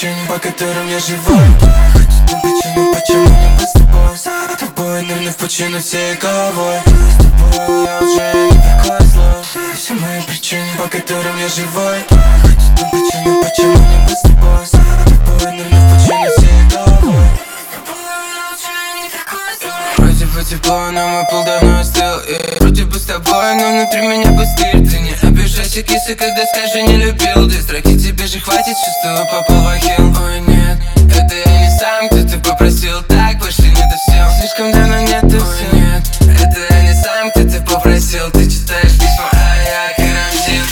причины, по которым я живой. Хоть одну причину, почему не быть с тобой. С тобой нырну в пучину всей головой. С тобой я уже не такой злой. Все мои причины, по которым я живой. Хоть одну причину, почему не быть с тобой. С тобой нырну в пучину всей головой. Вроде бы тепло, но мой пол давно остыл. Вроде бы с тобой, но внутри меня пустырь. Ты не обижайся, киса, когда скажи не любил. Две строки тебе же хватит, чувствую, попал в ахилл. Ой, нет, это я не сам, кто-то попросил. Так больше не до сил, слишком давно нет до сил. Ой, нет, это я не сам, кто-то попросил. Ты читаешь письма, а я карантин.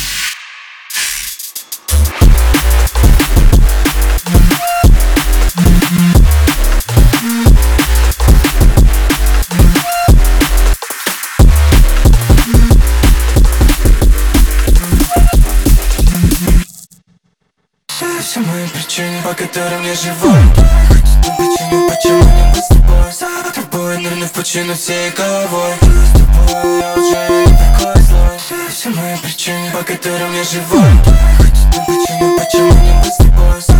Все мои причины, по которым я живой. Хоть одну причину, почему не быть с тобой. С тобой нырну в пучину всей головой. С тобой я уже не такой злой. Все мои причины, по которым я живой. Хоть одну причину, почему не быть с тобой.